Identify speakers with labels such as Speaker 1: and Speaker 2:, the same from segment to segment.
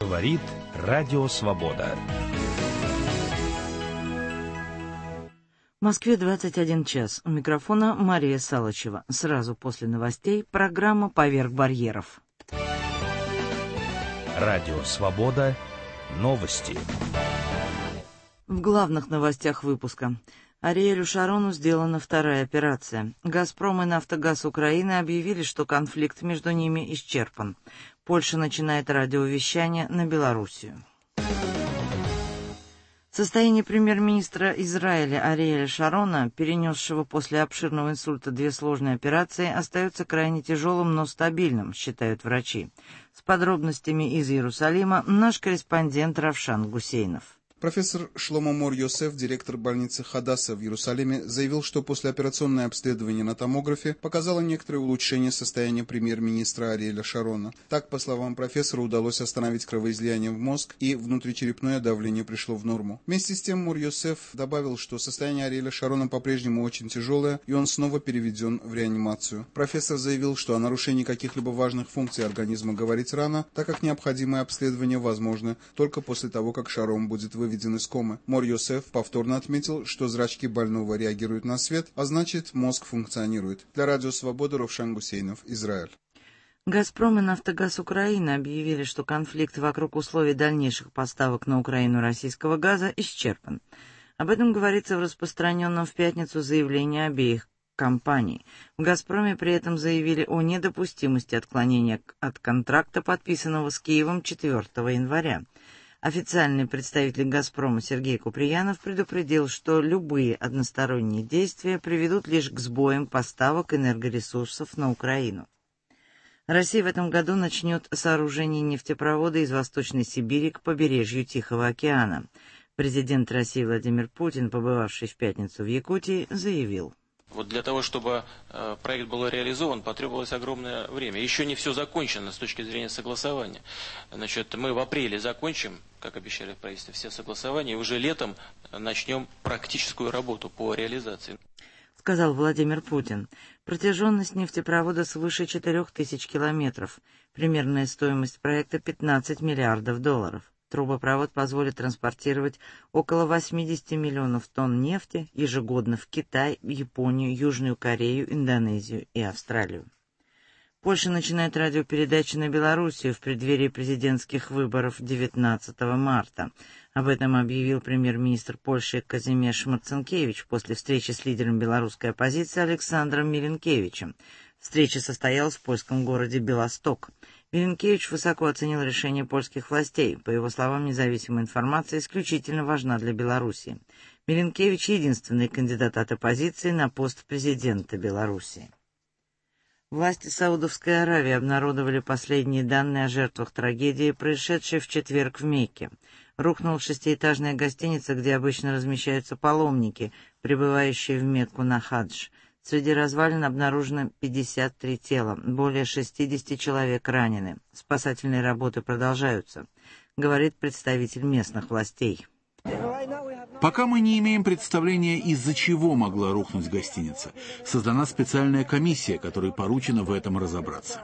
Speaker 1: Говорит Радио Свобода.
Speaker 2: В Москве 21 час. У микрофона Мария Салычева. Сразу после новостей программа «Поверх барьеров».
Speaker 1: Радио Свобода. Новости.
Speaker 2: В главных новостях выпуска. Ариэлю Шарону сделана вторая операция. «Газпром» и «Нафтогаз Украины» объявили, что конфликт между ними исчерпан. Польша начинает радиовещание на Белоруссию. Состояние премьер-министра Израиля Ариэля Шарона, перенесшего после обширного инсульта 2 сложные операции, остается крайне тяжелым, но стабильным, считают врачи. С подробностями из Иерусалима наш корреспондент Равшан Гусейнов.
Speaker 3: Профессор Шломо Мор-Йосеф, директор больницы Хадаса в Иерусалиме, заявил, что послеоперационное обследование на томографе показало некоторое улучшение состояния премьер-министра Ариэля Шарона. Так, по словам профессора, удалось остановить кровоизлияние в мозг, и внутричерепное давление пришло в норму. Вместе с тем Мор-Йосеф добавил, что состояние Ариэля Шарона по-прежнему очень тяжелое, и он снова переведен в реанимацию. Профессор заявил, что о нарушении каких-либо важных функций организма говорить рано, так как необходимое обследование возможно только после того, как Шарон будет выведен из комы. Мор-Йосеф повторно отметил, что зрачки больного реагируют на свет, а значит, мозг функционирует. Для Радио Свобода Равшан Гусейнов, Израиль.
Speaker 2: «Газпром» и «Нафтогаз Украины» объявили, что конфликт вокруг условий дальнейших поставок на Украину российского газа исчерпан. Об этом говорится в распространенном в пятницу заявлении обеих компаний. В «Газпроме» при этом заявили о недопустимости отклонения от контракта, подписанного с Киевом 4 января. Официальный представитель «Газпрома» Сергей Куприянов предупредил, что любые односторонние действия приведут лишь к сбоям поставок энергоресурсов на Украину. Россия в этом году начнет сооружение нефтепровода из Восточной Сибири к побережью Тихого океана. Президент России Владимир Путин, побывавший в пятницу в Якутии, заявил:
Speaker 4: Вот для того, чтобы проект был реализован, потребовалось огромное время. Еще не все закончено с точки зрения согласования. Значит, мы в апреле закончим, как обещали в правительстве, все согласования, и уже летом начнем практическую работу по реализации.
Speaker 2: Сказал Владимир Путин. Протяженность нефтепровода свыше 4000 километров. Примерная стоимость проекта $15 миллиардов. Трубопровод позволит транспортировать около 80 миллионов тонн нефти ежегодно в Китай, Японию, Южную Корею, Индонезию и Австралию. Польша начинает радиопередачи на Белоруссию в преддверии президентских выборов 19 марта. Об этом объявил премьер-министр Польши Казимierz Марцинкевич после встречи с лидером белорусской оппозиции Александром Милинкевичем. Встреча состоялась в польском городе Белосток. Милинкевич высоко оценил решение польских властей. По его словам, независимая информация исключительно важна для Белоруссии. Милинкевич — единственный кандидат от оппозиции на пост президента Белоруссии. Власти Саудовской Аравии обнародовали последние данные о жертвах трагедии, происшедшей в четверг в Мекке. Рухнула 6-этажная гостиница, где обычно размещаются паломники, прибывающие в Мекку на хадж. Среди развалин обнаружено 53 тела, более 60 человек ранены. Спасательные работы продолжаются, говорит представитель местных властей.
Speaker 5: Пока мы не имеем представления, из-за чего могла рухнуть гостиница. Создана специальная комиссия, которой поручено в этом разобраться.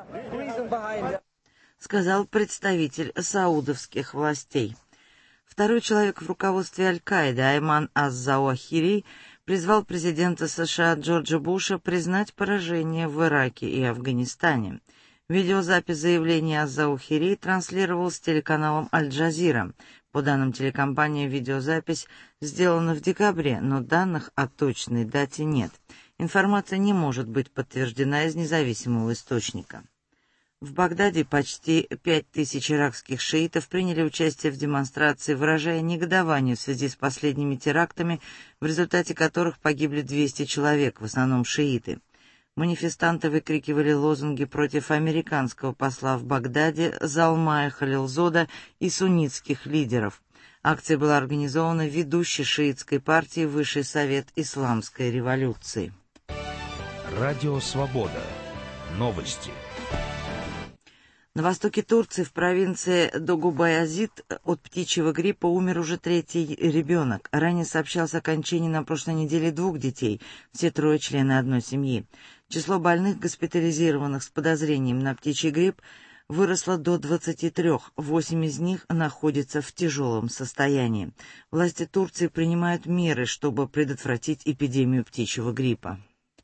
Speaker 2: Сказал представитель саудовских властей. Второй человек в руководстве Аль-Каиды, Айман ас-Зауахири, призвал президента США Джорджа Буша признать поражение в Ираке и Афганистане. Видеозапись заявления ас-Зауахири транслировалась телеканалом Аль-Джазира. По данным телекомпании, видеозапись сделана в декабре, но данных о точной дате нет. Информация не может быть подтверждена из независимого источника. В Багдаде почти 5000 иракских шиитов приняли участие в демонстрации, выражая негодование в связи с последними терактами, в результате которых погибли 200 человек, в основном шииты. Манифестанты выкрикивали лозунги против американского посла в Багдаде Залмая Халилзода и суннитских лидеров. Акция была организована ведущей шиитской партией Высший совет исламской революции.
Speaker 1: Радио Свобода. Новости.
Speaker 2: На востоке Турции, в провинции Догубаязид, от птичьего гриппа умер уже 3-й ребенок. Ранее сообщалось о кончине на прошлой неделе 2 детей, все 3 члены одной семьи. Число больных, госпитализированных с подозрением на птичий грипп, выросло до 23, 8 из них находятся в тяжелом состоянии. Власти Турции принимают меры, чтобы предотвратить эпидемию птичьего гриппа.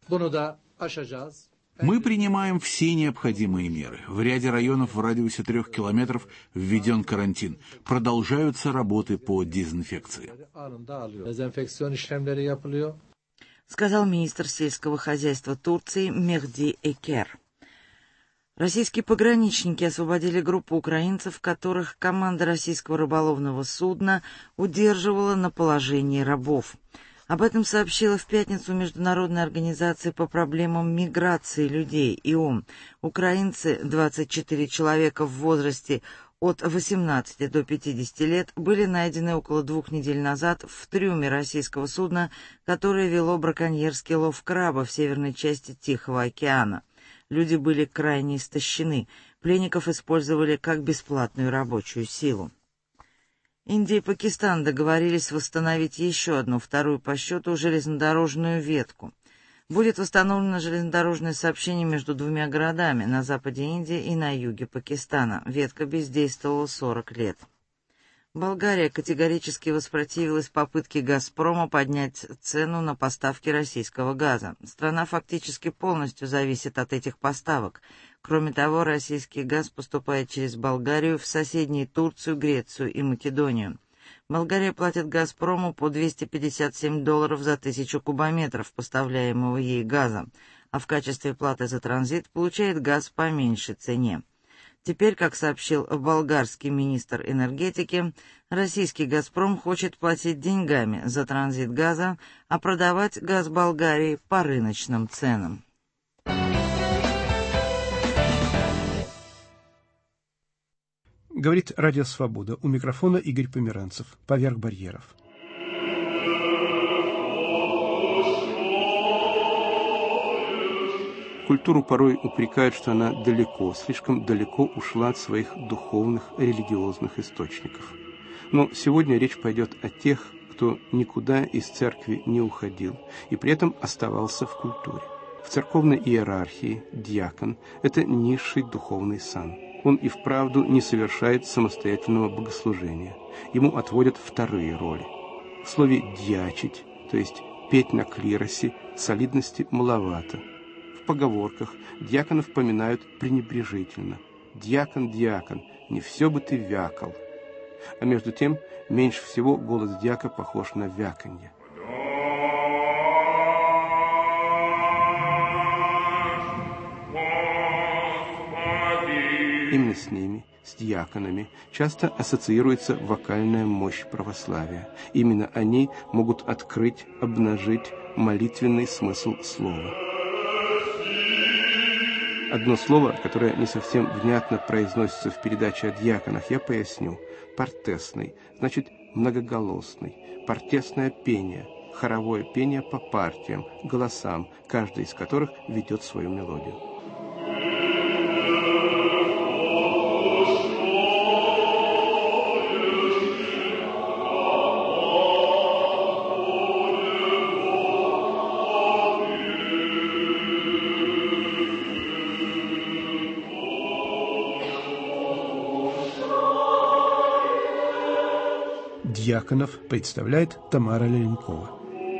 Speaker 5: Мы принимаем все необходимые меры. В ряде районов в радиусе 3 километров введен карантин. Продолжаются работы по дезинфекции.
Speaker 2: Сказал министр сельского хозяйства Турции Мехди Экер. Российские пограничники освободили группу украинцев, которых команда российского рыболовного судна удерживала на положении рабов. Об этом сообщила в пятницу Международная организация по проблемам миграции людей ИОМ. Украинцы, 24 человека в возрасте от 18 до 50 лет, были найдены около 2 недель назад в трюме российского судна, которое вело браконьерский лов краба в северной части Тихого океана. Люди были крайне истощены. Пленников использовали как бесплатную рабочую силу. Индия и Пакистан договорились восстановить еще одну, вторую по счету, железнодорожную ветку. Будет восстановлено железнодорожное сообщение между двумя городами на западе Индии и на юге Пакистана. Ветка бездействовала 40 лет. Болгария категорически воспротивилась попытке «Газпрома» поднять цену на поставки российского газа. Страна фактически полностью зависит от этих поставок. Кроме того, российский газ поступает через Болгарию в соседние Турцию, Грецию и Македонию. Болгария платит «Газпрому» по $257 за 1000 кубометров поставляемого ей газа, а в качестве платы за транзит получает газ по меньшей цене. Теперь, как сообщил болгарский министр энергетики, российский «Газпром» хочет платить деньгами за транзит газа, а продавать газ Болгарии по рыночным ценам.
Speaker 6: Говорит Радио Свобода. У микрофона Игорь Померанцев. Поверх барьеров.
Speaker 7: Культуру порой упрекают, что она слишком далеко ушла от своих духовных, религиозных источников. Но сегодня речь пойдет о тех, кто никуда из церкви не уходил и при этом оставался в культуре. В церковной иерархии диакон – это низший духовный сан. Он и вправду не совершает самостоятельного богослужения. Ему отводят вторые роли. В слове «дьячить», то есть петь на клиросе, солидности маловато. В поговорках диаконов поминают пренебрежительно. «Диакон, диакон, не все бы ты вякал». А между тем, меньше всего голос дьяка похож на вяканье. Именно с ними, с диаконами, часто ассоциируется вокальная мощь православия. Именно они могут открыть, обнажить молитвенный смысл слова. Одно слово, которое не совсем внятно произносится в передаче о диаконах, я поясню. Партесный, значит многоголосный. Партесное пение, хоровое пение по партиям, голосам, каждый из которых ведет свою мелодию.
Speaker 6: Диаконов представляет Тамара Леленкова.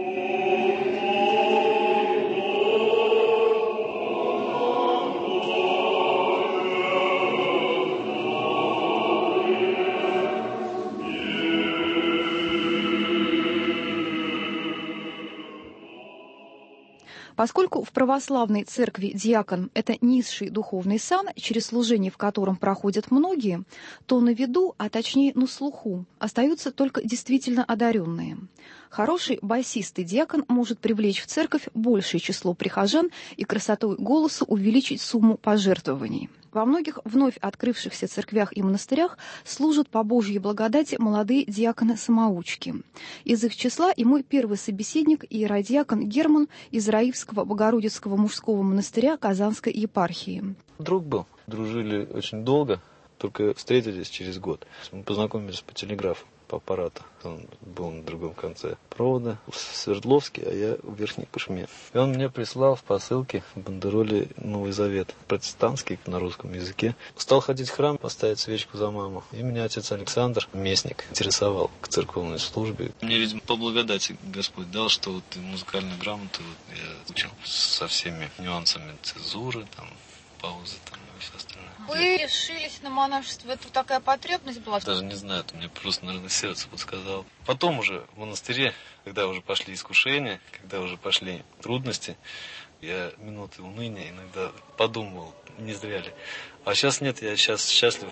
Speaker 8: Поскольку в православной церкви диакон – это низший духовный сан, через служение в котором проходят многие, то на виду, а точнее на слуху, остаются только действительно одаренные. Хороший басист и диакон может привлечь в церковь большее число прихожан и красотой голоса увеличить сумму пожертвований. Во многих вновь открывшихся церквях и монастырях служат по Божьей благодати молодые диаконы-самоучки. Из их числа и мой первый собеседник, иеродиакон Герман из Раивского Богородицкого мужского монастыря Казанской епархии.
Speaker 9: Друг был, дружили очень долго, только встретились через год. Мы познакомились по телеграфу. по аппарату. Он был на другом конце провода в Свердловске, а я в Верхней Пышме. И он мне прислал в посылке в бандероле Новый Завет, протестантский на русском языке. Стал ходить в храм, поставить свечку за маму. И меня отец Александр, местник, интересовал к церковной службе. Мне, видимо, по благодати Господь дал, что вот музыкальную грамоту вот я учил со всеми нюансами цензуры, там, паузы там, и все остальное.
Speaker 8: Вы решились на монашество, это такая потребность была?
Speaker 9: Даже не знаю, это мне просто, наверное, сердце подсказало. Потом уже в монастыре, когда уже пошли искушения, когда уже пошли трудности, я минуты уныния иногда подумал, не зря ли. А сейчас нет, я сейчас счастлив.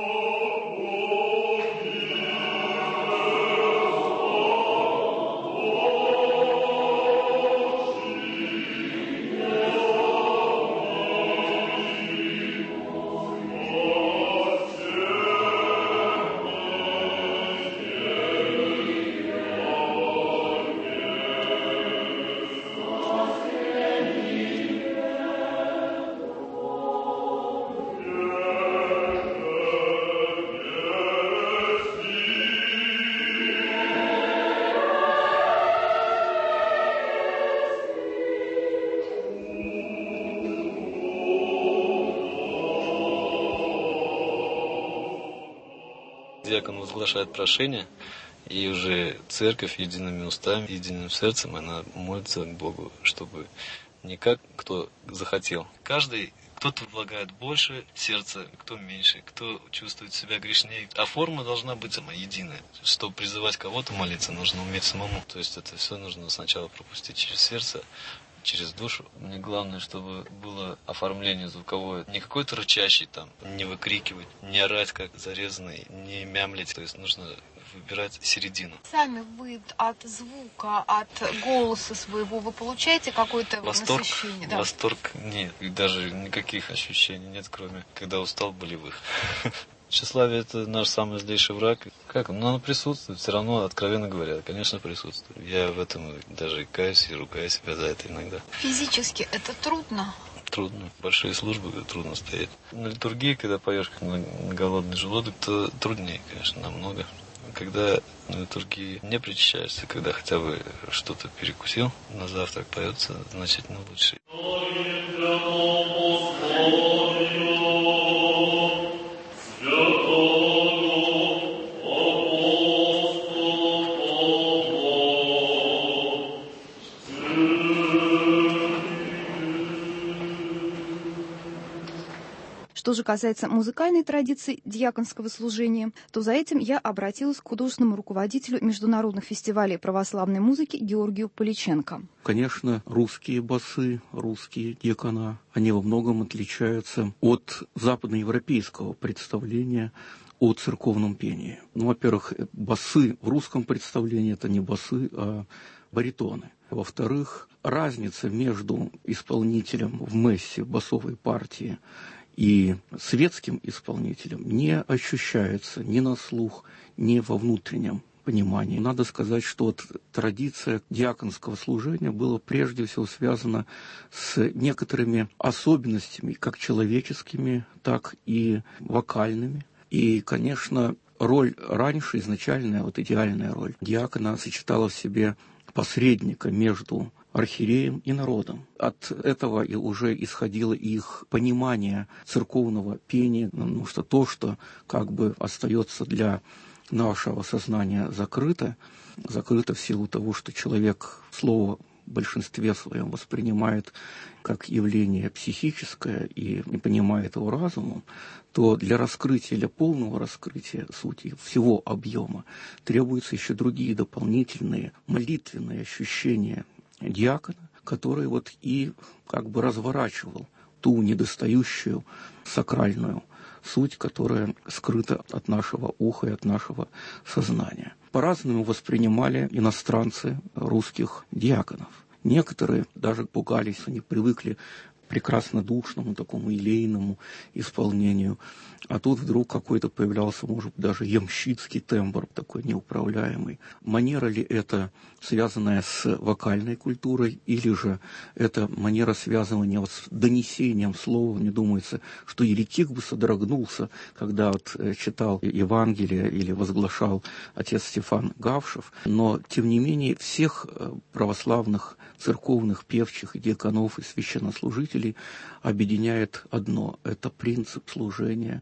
Speaker 9: Диакон возглашает прошение, и уже церковь едиными устами, единым сердцем, она молится к Богу, чтобы не как кто захотел. Каждый, кто-то влагает больше сердца, кто меньше, кто чувствует себя грешнее. А форма должна быть сама единая. Чтобы призывать кого-то молиться, нужно уметь самому. То есть это все нужно сначала пропустить через сердце, через душу. Мне главное, чтобы было оформление звуковое. Не какой-то рычащий там, не выкрикивать, не орать как зарезанный, не мямлить. То есть нужно выбирать середину.
Speaker 8: Сами вы от звука, от голоса своего, вы получаете какое-то насыщение? Да?
Speaker 9: Восторг нет. И даже никаких ощущений нет, кроме когда устал, болевых. Тщеславие – это наш самый злейший враг. Как? Ну, оно присутствует, все равно, откровенно говоря, конечно, присутствует. Я в этом даже каюсь и ругаю себя за это иногда.
Speaker 8: Физически это трудно?
Speaker 9: Трудно. Большие службы трудно стоять. На литургии, когда поешь на голодный желудок, то труднее, конечно, намного. Когда на литургии не причащаешься, когда хотя бы что-то перекусил, на завтрак поется значительно лучше.
Speaker 8: Что же касается музыкальной традиции диаконского служения, то за этим я обратилась к художественному руководителю международных фестивалей православной музыки Георгию Поличенко.
Speaker 7: Конечно, русские басы, русские диакона, они во многом отличаются от западноевропейского представления о церковном пении. Ну, во-первых, басы в русском представлении – это не басы, а баритоны. Во-вторых, разница между исполнителем в мессе басовой партии и светским исполнителем не ощущается ни на слух, ни во внутреннем понимании. Надо сказать, что традиция диаконского служения была прежде всего связана с некоторыми особенностями, как человеческими, так и вокальными. И, конечно, роль раньше, изначальная, идеальная роль диакона сочетала в себе посредника между архиереем и народом. От этого и уже исходило их понимание церковного пения, потому что то, что как бы остается для нашего сознания закрыто в силу того, что человек слово в большинстве своем воспринимает как явление психическое и не понимает его разумом, то для раскрытия, для полного раскрытия сути всего объема требуются еще другие дополнительные молитвенные ощущения диакона, который и как бы разворачивал ту недостающую сакральную суть, которая скрыта от нашего уха и от нашего сознания. По-разному воспринимали иностранцы русских диаконов. Некоторые даже пугались, они привыкли прекрасно душному, такому елейному исполнению. А тут вдруг какой-то появлялся, может быть, даже ямщицкий тембр, такой неуправляемый. Манера ли это, связанная с вокальной культурой, или же это манера, связанная с донесением слова? Мне думается, что еретик бы содрогнулся, когда читал Евангелие или возглашал отец Стефан Гавшев. Но, тем не менее, всех православных церковных певчих и диаконов и священнослужителей объединяет одно – это принцип служения.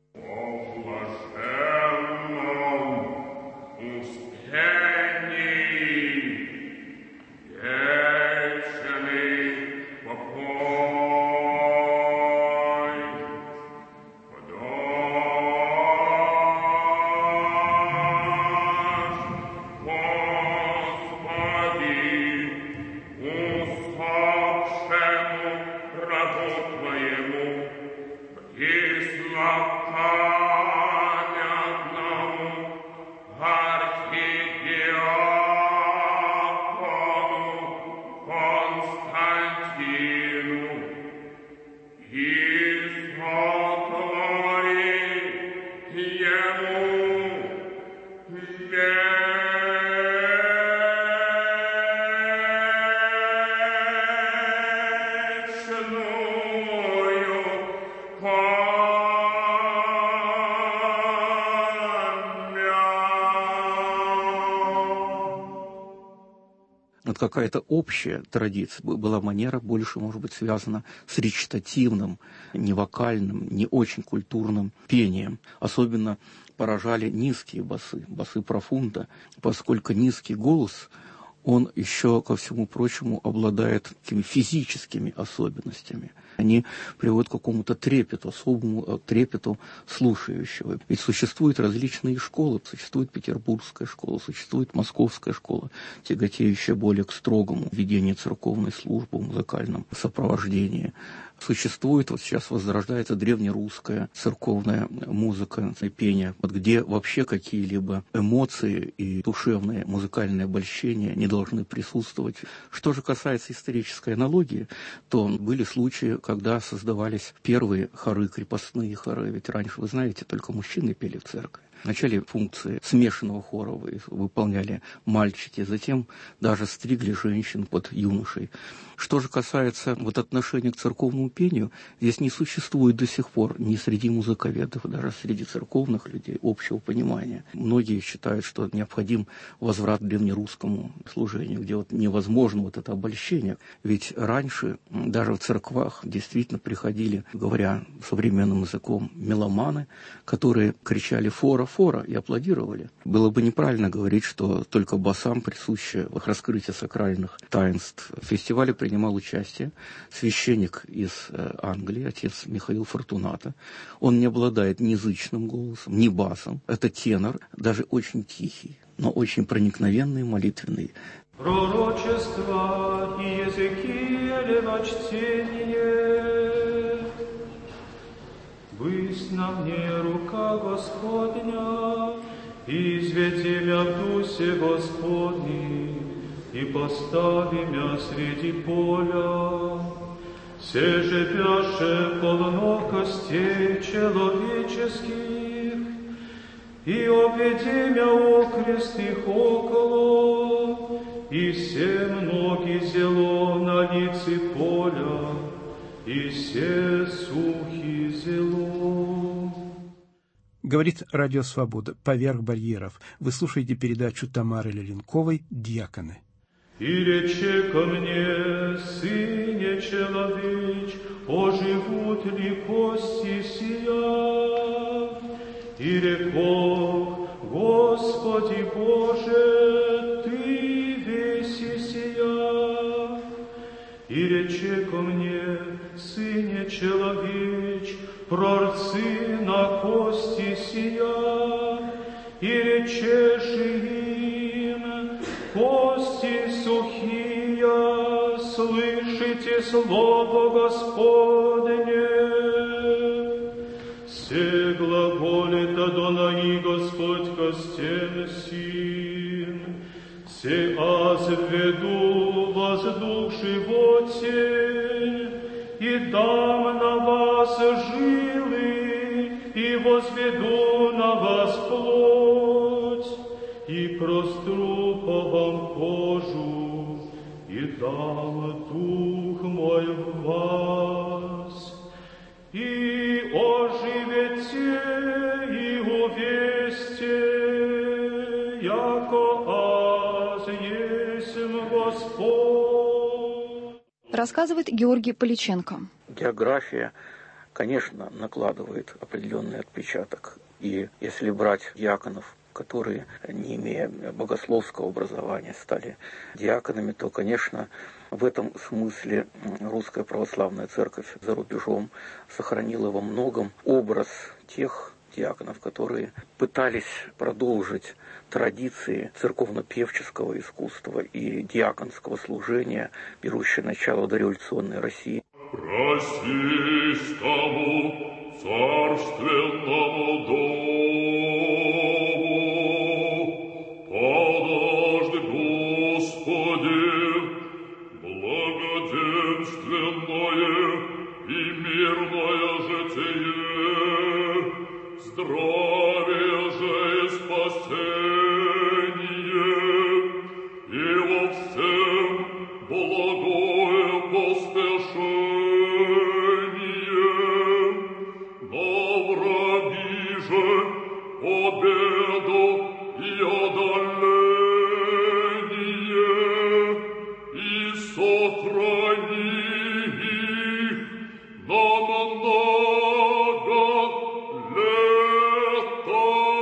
Speaker 7: Какая-то общая традиция, была манера, больше, может быть, связана с речитативным, не вокальным, не очень культурным пением. Особенно поражали низкие басы, басы профунда, поскольку низкий голос, он еще, ко всему прочему, обладает такими физическими особенностями. Они приводят к какому-то трепету, особому трепету слушающего. Ведь существуют различные школы. Существует петербургская школа, существует московская школа, тяготеющая более к строгому ведению церковной службы в музыкальном сопровождении. Существует, вот сейчас возрождается древнерусская церковная музыка и пение, где вообще какие-либо эмоции и душевное музыкальное обольщение не должны присутствовать. Что же касается исторической аналогии, то были случаи, когда создавались первые хоры, крепостные хоры. Ведь раньше, вы знаете, только мужчины пели в церкви. Вначале функции смешанного хора выполняли мальчики, затем даже стригли женщин под юношей. Что же касается отношения к церковному пению, здесь не существует до сих пор ни среди музыковедов, даже среди церковных людей общего понимания. Многие считают, что необходим возврат к древнерусскому служению, где невозможно это обольщение. Ведь раньше даже в церквах действительно приходили, говоря современным языком, меломаны, которые кричали «фора, фора» и аплодировали. Было бы неправильно говорить, что только басам присуще раскрытие сакральных таинств. В фестивале принимал участие священник из Англии, отец Михаил Фортунато. Он не обладает ни язычным голосом, ни басом. Это тенор, даже очень тихий, но очень проникновенный, молитвенный.
Speaker 10: Пророчества и Иезекииля во чтение. Высь на мне рука Господня, и изведи мя в дусе Господни, и постави мя среди поля. Се же пяше полно костей человеческих, и обведи мя окрест их около, и се многие зело на лице поля, и се сухи зело.
Speaker 6: Говорит Радио Свобода. Поверх барьеров. Вы слушаете передачу Тамары Леленковой «Диаконы».
Speaker 10: И рече ко мне, сыне человеч, оживут ли кости сия? И рекох, Господи Боже, Ты весь сия. И рече ко мне, сыне человеч, прорцы на кости сия, и речеши им, кости сухие, слышите слово Господне. Се глаголит Адонai Господь костям сим, се аз введу воздух животень, и дам на вас жилы, и возведу на вас плоть, и простру по вам кожу, и дам дух мой в вас, и оживете, и увесте, яко аз есмь Господь.
Speaker 8: Рассказывает Георгий Поличенко.
Speaker 11: География, конечно, накладывает определенный отпечаток. И если брать диаконов, которые, не имея богословского образования, стали диаконами, то, конечно, в этом смысле Русская Православная Церковь за рубежом сохранила во многом образ тех диаконов, которые пытались продолжить традиции церковно-певческого искусства и диаконского служения, берущие начало в дореволюционной России.
Speaker 10: Российскому царственному дому подожди, Господи, благоденственное и мирное житие, здравие же и спасение, и во всем благое поспешение, на враги же победу и одоление, и сохрани их на много лета.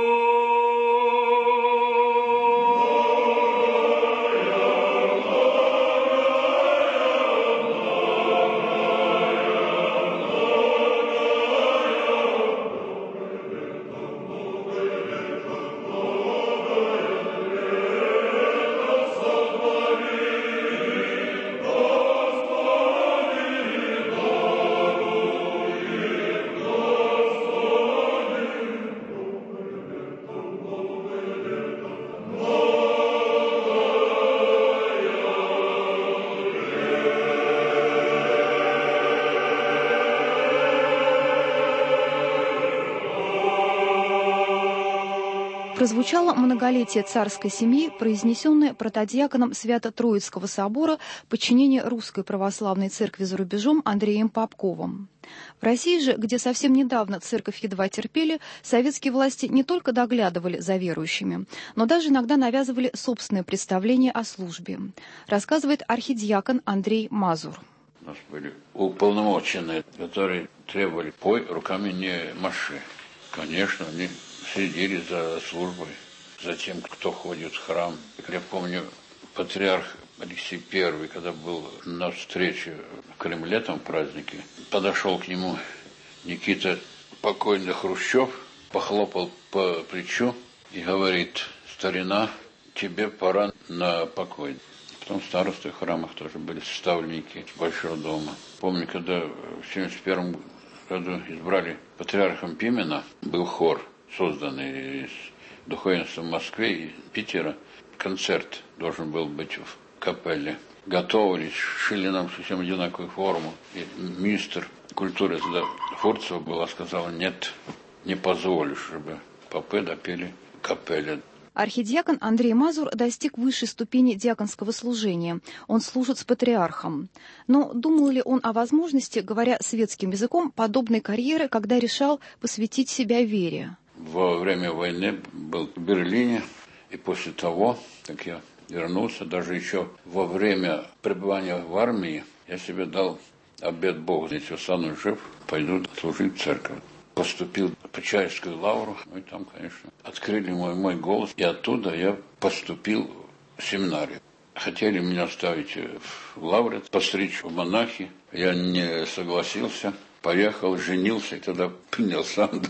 Speaker 8: Прозвучало многолетие царской семьи, произнесенное протодиаконом Свято-Троицкого собора подчинения Русской Православной Церкви за рубежом Андреем Попковым. В России же, где совсем недавно церковь едва терпели, советские власти не только доглядывали за верующими, но даже иногда навязывали собственное представление о службе, рассказывает архидиакон Андрей Мазур.
Speaker 12: У нас были уполномоченные, которые требовали «пой, руками не маши». Конечно, они следили за службой, за тем, кто ходит в храм. Я помню, патриарх Алексей I, когда был на встрече в Кремле, там в празднике, подошел к нему Никита, покойный Хрущев, похлопал по плечу и говорит: «Старина, тебе пора на покой». Потом старосты в храмах тоже были ставленники Большого дома. Помню, когда в 1971 году избрали патриархом Пимена, был хор, созданный из духовенства Москвы и Питера. Концерт должен был быть в капелле. Готовились, шили нам совсем одинаковую форму. И министр культуры Фурцева была, сказала: «Нет, не позволю, чтобы попы допели в капелле».
Speaker 8: Архидиакон Андрей Мазур достиг высшей ступени диаконского служения. Он служит с патриархом. Но думал ли он о возможности, говоря светским языком, подобной карьеры, когда решал посвятить себя вере?
Speaker 12: Во время войны был в Берлине, и после того, как я вернулся, даже еще во время пребывания в армии, я себе дал обет Богу: если останусь жив, пойду служить в церковь. Поступил в Почаевскую лавру, и там, конечно, открыли мой голос, и оттуда я поступил в семинарию. Хотели меня оставить в лавре, постричь в монахи, я не согласился, поехал, женился, и тогда принял сан.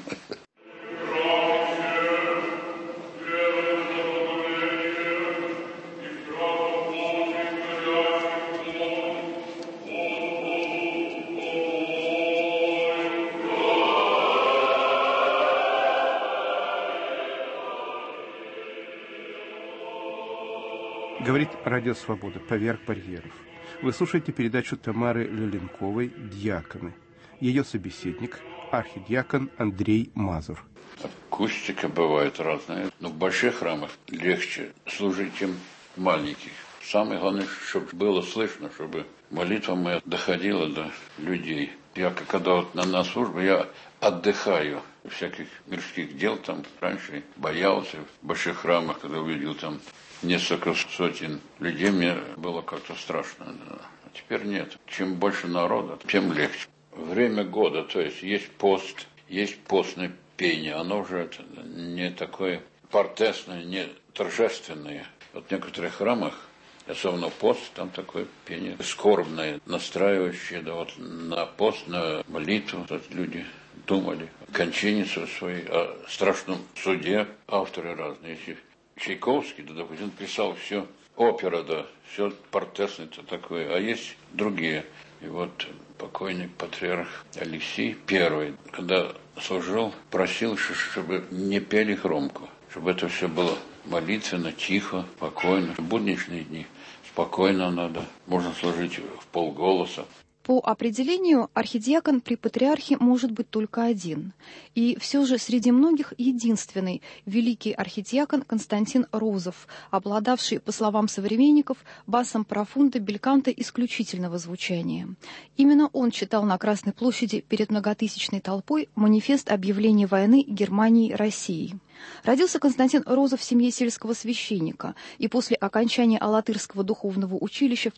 Speaker 7: Говорит Радио Свобода «Поверх барьеров». Вы слушаете передачу Тамары Леленковой «Диаконы». Ее собеседник – архидиакон Андрей Мазур.
Speaker 12: Акустика бывает разная, но в больших храмах легче служить, чем в маленьких. Самое главное, чтобы было слышно, чтобы молитва моя доходила до людей. Я, когда вот на службу, я отдыхаю всяких мирских дел. Там раньше боялся в больших храмах, когда увидел там несколько сотен людей, мне было как-то страшно. Да. А теперь нет. Чем больше народа, тем легче. Время года, то есть пост, есть постное пение. Оно уже не такое портесное, не торжественное. Вот в некоторых храмах, особенно пост, там такое пение скорбное, настраивающее на пост, на молитву. Люди думали о кончине своей, о страшном суде. Авторы разные. Если Чайковский, допустим, писал все опера, все портесное-то такое, а есть другие. И вот покойный патриарх Алексий I, когда служил, просил, чтобы не пели громко, чтобы это все было молитвенно, тихо, спокойно. В будничные дни спокойно надо, можно служить в полголоса.
Speaker 8: По определению, архидиакон при патриархе может быть только один. И все же среди многих единственный великий архидиакон Константин Розов, обладавший, по словам современников, басом профунда бельканто исключительного звучания. Именно он читал на Красной площади перед многотысячной толпой манифест объявления войны Германии России. Родился Константин Розов в семье сельского священника и после окончания Алатырского духовного училища в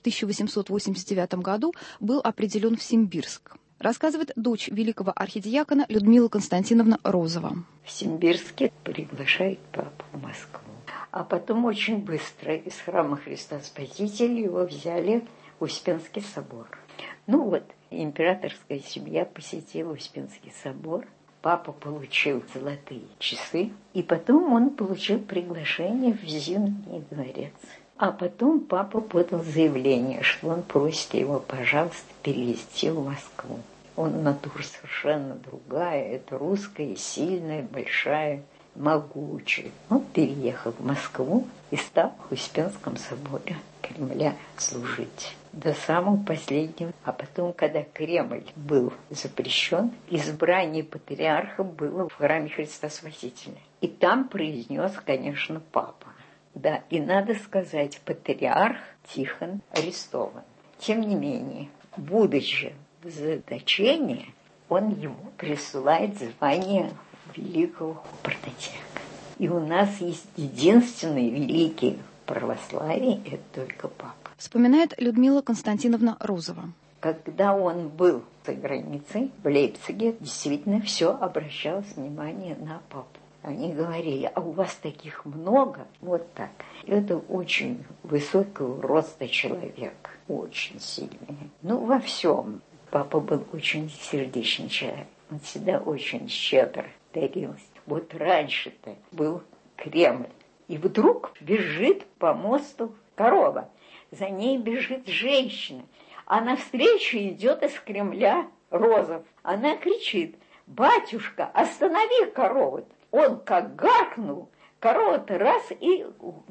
Speaker 8: 1889 году был определен в Симбирск. Рассказывает дочь великого архидиакона Людмила Константиновна Розова.
Speaker 13: В Симбирске приглашает папу в Москву. А потом очень быстро из храма Христа Спасителя его взяли в Успенский собор. Императорская семья посетила Успенский собор. Папа получил золотые часы, и потом он получил приглашение в Зимний дворец. А потом папа подал заявление, что он просит его, пожалуйста, перевести в Москву. Он натура совершенно другая, это русская, сильная, большая, могучая. Он переехал в Москву и стал в Успенском соборе Кремля служить до самого последнего. А потом, когда Кремль был запрещен, избрание патриарха было в храме Христа Спасителя. И там произнес, конечно, папа. Да, и надо сказать, патриарх Тихон арестован. Тем не менее, будучи в заточении, он ему присылает звание великого прототиерка. И у нас есть единственный великий православие, это только папа.
Speaker 8: Вспоминает Людмила Константиновна Розова.
Speaker 13: Когда он был за границей, в Лейпциге, действительно все обращалось внимание на папу. Они говорили, а у вас таких много? Вот так. Это очень высокого роста человек, очень сильный. Во всем. Папа был очень сердечный человек. Он всегда очень щедро дарил. Вот раньше-то был Кремль. И вдруг бежит по мосту корова. За ней бежит женщина. А навстречу идет из Кремля Розов. Она кричит, батюшка, останови корову. Он как гаркнул, корова-то раз и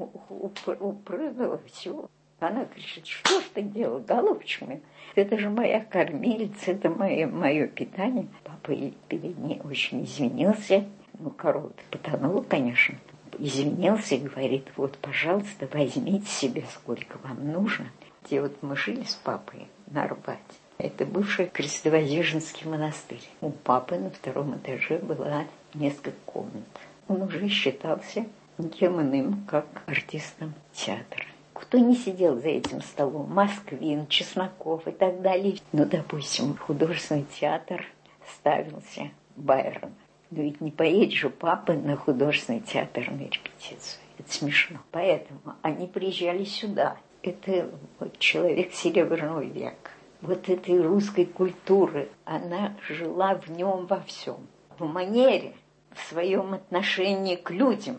Speaker 13: упрыгала, все. Она кричит, что ж ты делал, голубчик мой? Это же моя кормилица, это мое питание. Папа перед ней очень извинился. Корова-то потонула, конечно. Извинился и говорит, вот, пожалуйста, возьмите себе, сколько вам нужно. Где вот мы жили с папой на Арбате. Это бывший Крестовоздвиженский монастырь. У папы на втором этаже было несколько комнат. Он уже считался никем иным, как артистом театра. Кто не сидел за этим столом? Москвин, Чесноков и так далее. Допустим, в художественный театр ставился Байрон. Но ведь не поедет же папа на художественный театр на репетицию. Это смешно. Поэтому они приезжали сюда. Это человек Серебряного века. Вот этой русской культуры, она жила в нем во всем. В манере, в своем отношении к людям.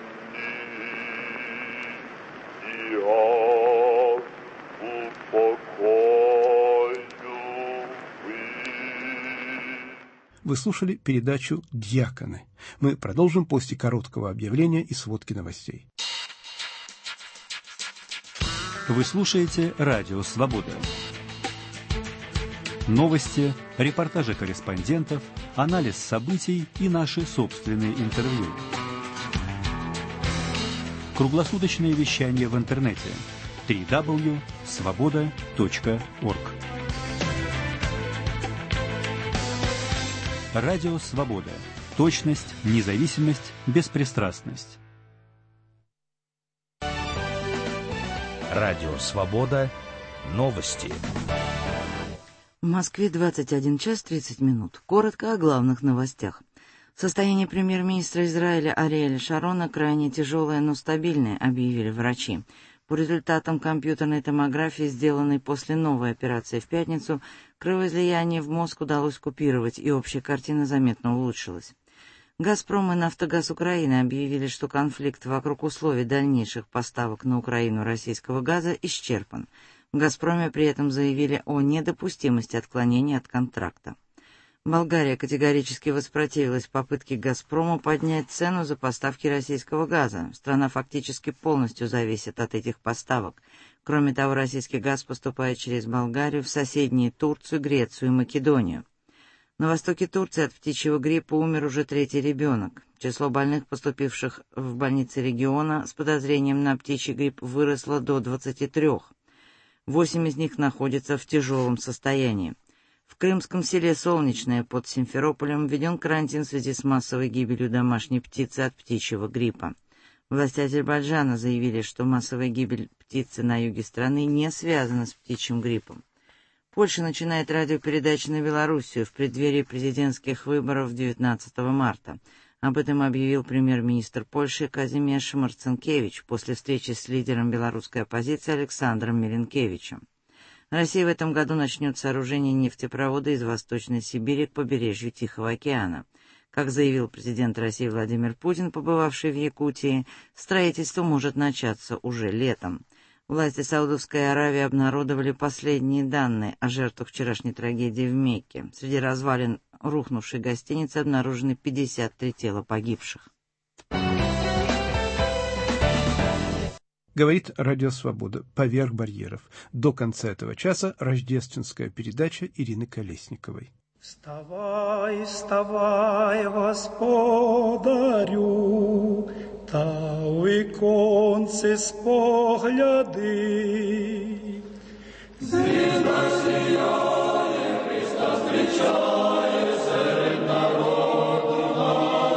Speaker 10: Упокой
Speaker 6: Вы слушали передачу «Дьяконы». Мы продолжим после короткого объявления и сводки новостей.
Speaker 14: Вы слушаете «Радио Свобода». Новости, репортажи корреспондентов, анализ событий и наши собственные интервью. Круглосуточное вещание в интернете www.svoboda.org. Радио Свобода. Точность, независимость, беспристрастность.
Speaker 1: Радио Свобода. Новости.
Speaker 2: В Москве 21 час 30 минут. Коротко о главных новостях. Состояние премьер-министра Израиля Ариэля Шарона крайне тяжелое, но стабильное, объявили врачи. По результатам компьютерной томографии, сделанной после новой операции в пятницу, кровоизлияние в мозг удалось купировать, и общая картина заметно улучшилась. «Газпром» и «Нафтогаз Украины» объявили, что конфликт вокруг условий дальнейших поставок на Украину российского газа исчерпан. В «Газпроме» при этом заявили о недопустимости отклонения от контракта. Болгария категорически воспротивилась попытке «Газпрома» поднять цену за поставки российского газа. Страна фактически полностью зависит от этих поставок. Кроме того, российский газ поступает через Болгарию в соседние Турцию, Грецию и Македонию. На востоке Турции от птичьего гриппа умер уже 3-й ребенок. Число больных, поступивших в больницы региона с подозрением на птичий грипп, выросло до 23. 8 из них находятся в тяжелом состоянии. В крымском селе Солнечное под Симферополем введен карантин в связи с массовой гибелью домашней птицы от птичьего гриппа. Власти Азербайджана заявили, что массовая гибель птицы на юге страны не связана с птичьим гриппом. Польша начинает радиопередачи на Белоруссию в преддверии президентских выборов 19 марта. Об этом объявил премьер-министр Польши Казимierz Марцинкевич после встречи с лидером белорусской оппозиции Александром Миленкевичем. Россия в этом году начнет сооружение нефтепровода из Восточной Сибири к побережью Тихого океана. Как заявил президент России Владимир Путин, побывавший в Якутии, строительство может начаться уже летом. Власти Саудовской Аравии обнародовали последние данные о жертвах вчерашней трагедии в Мекке. Среди развалин рухнувшей гостиницы обнаружены 53 тела погибших.
Speaker 6: Говорит Радио Свобода. Поверх барьеров. До конца этого часа рождественская передача Ирины Колесниковой.
Speaker 15: Вставай, вставай, Господарю, та у віконце спогляди. Звізда сіяє, Христа зустрічає серед народу на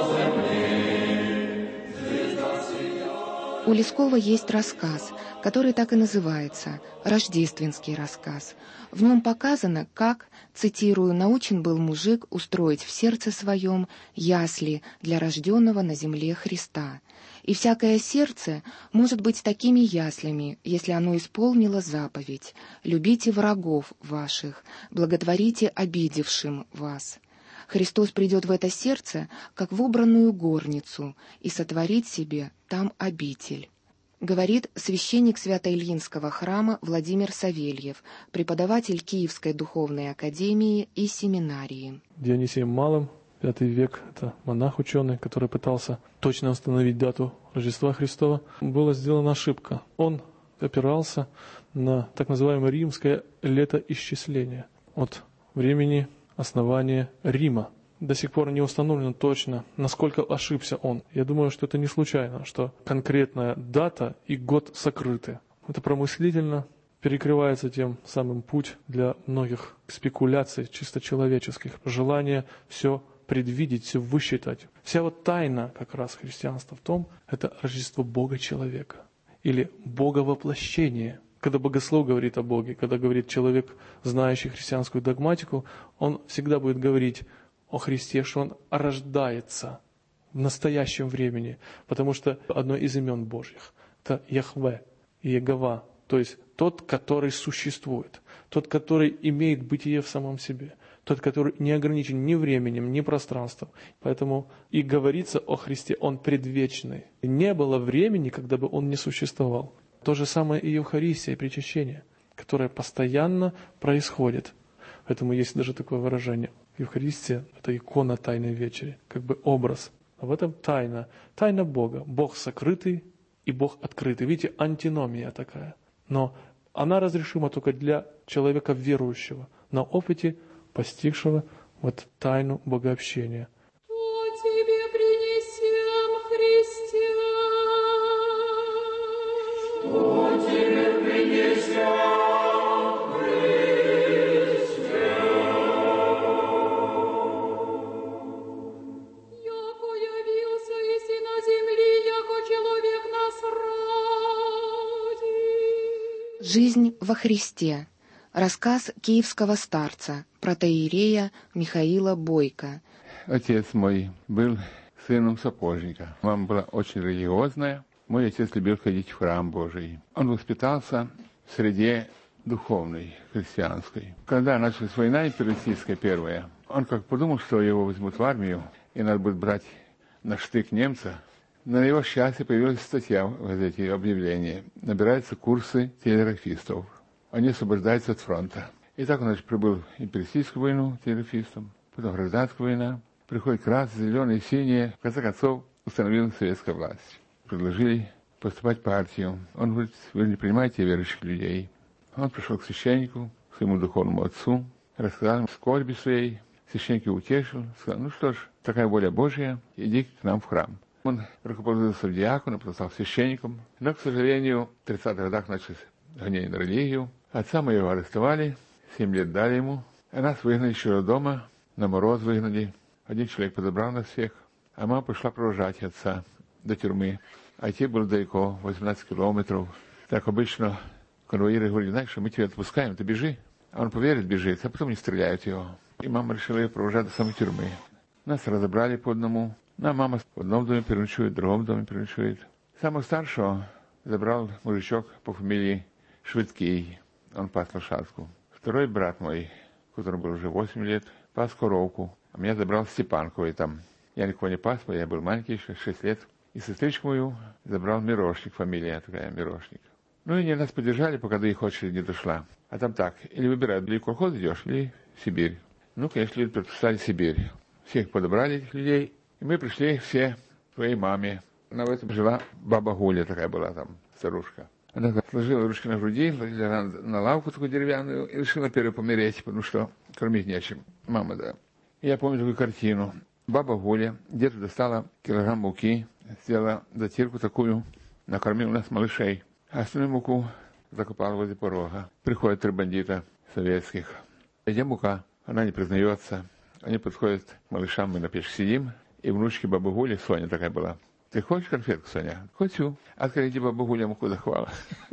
Speaker 15: землі. Звізда сіяє.
Speaker 16: У Лескова есть рассказ, который так и называется «Рождественский рассказ». В нем показано, как, цитирую, «научен был мужик устроить в сердце своем ясли для рожденного на земле Христа. И всякое сердце может быть такими яслями, если оно исполнило заповедь: любите врагов ваших, благотворите обидевшим вас». Христос придет в это сердце, как в убранную горницу, и сотворит себе там обитель. Говорит священник Свято-Ильинского храма Владимир Савельев, преподаватель Киевской духовной академии и семинарии.
Speaker 17: Дионисием Малым, V век, это монах-ученый, который пытался точно установить дату Рождества Христова, была сделана ошибка. Он опирался на так называемое римское летоисчисление от времени основания Рима. До сих пор не установлено точно, насколько ошибся он. Я думаю, что это не случайно, что конкретная дата и год сокрыты. Это промыслительно перекрывается тем самым путь для многих спекуляций чисто человеческих, желание все предвидеть, все высчитать. Вся вот тайна как раз христианства в том, это Рождество Бога-человека или Боговоплощение. Когда богослов говорит о Боге, когда говорит человек, знающий христианскую догматику, он всегда будет говорить о Христе, что Он рождается в настоящем времени, потому что одно из имен Божьих – это Яхве, Иегова, то есть тот, который существует, тот, который имеет бытие в самом себе, тот, который не ограничен ни временем, ни пространством. Поэтому и говорится о Христе, Он предвечный. Не было времени, когда бы Он не существовал. То же самое и Евхаристия, и причащение, которое постоянно происходит. Поэтому есть даже такое выражение. Евхаристия – это икона Тайной Вечери, как бы образ. А в этом тайна Бога. Бог сокрытый и Бог открытый. Видите, антиномия такая. Но она разрешима только для человека верующего, на опыте постигшего вот тайну богообщения.
Speaker 15: Тебе принесем, Христе, что тебе принесем, Христе, яко явился и на земли, яко человек нас ради.
Speaker 16: Жизнь во Христе. Рассказ киевского старца, протоиерея Михаила Бойко.
Speaker 18: Отец мой был сыном сапожника. Мама была очень религиозная. Мой отец любил ходить в храм Божий. Он воспитался в среде духовной, христианской. Когда началась война империалистическая первая, он как подумал, что его возьмут в армию, и надо будет брать на штык немца. На его счастье появилась статья в газете, объявление. Набираются курсы телеграфистов. Они освобождаются от фронта. И так он, прибыл в империалистическую войну телеграфистом, потом гражданская война. Приходит красные, зеленые, синие. В конце концов, установила советская власть. Предложили поступать в партию. Он говорит, вы не принимаете верующих людей. Он пришел к священнику, к своему духовному отцу, рассказал ему скорби своей. Священник его утешил, сказал, ну что ж, такая воля Божья, иди к нам в храм. Он руководился в диакона, потом стал священником. Но, к сожалению, в 30-х годах начались гонения на религию. Отца моего арестовали, 7 лет дали ему. А нас выгнали еще дома, на мороз выгнали. Один человек подобрал нас всех. А мама пошла провожать отца до тюрьмы. А идти было далеко, 18 километров. Так обычно конвоиры говорили, знаешь, мы тебя отпускаем, ты бежи. А он поверит, бежит, а потом не стреляют его. И мама решила ее провожать до самой тюрьмы. Нас разобрали по одному. Ну, а мама в одном доме переночует, в другом доме переночует. Самого старшего забрал мужичок по фамилии Швидкий. Он пас лошадку. Второй брат мой, которому было уже 8 лет, пас коровку. А меня забрал Степанковый там. Я никого не пас, я был маленький еще, 6 лет. И сестричку мою забрал Мирошник, фамилия такая, Мирошник. Ну и они нас поддержали, пока до их очереди не дошла. А там так, или выбирают, или в колхоз идешь, или в Сибирь. Ну, конечно, люди предпочитали Сибирь. Всех подобрали, этих людей, и мы пришли все к своей маме. Она в этом жила, баба Гуля такая была там, старушка. Она сложила ручки на груди, ложила на лавку такую деревянную и решила первой помереть, потому что кормить нечем. Мама, да. И я помню такую картину. Баба Гуля где-то достала килограмм муки, сделала затирку такую, накормила нас малышей. А остальную муку закопала возле порога. Приходят 3 бандита советских. Где мука? Она не признается. Они подходят к малышам, мы на печке сидим, и внучки бабы Гули, Соня такая была. Ты хочешь конфетку, Соня? Хочу. А скажите, баба Гуля муку захвала.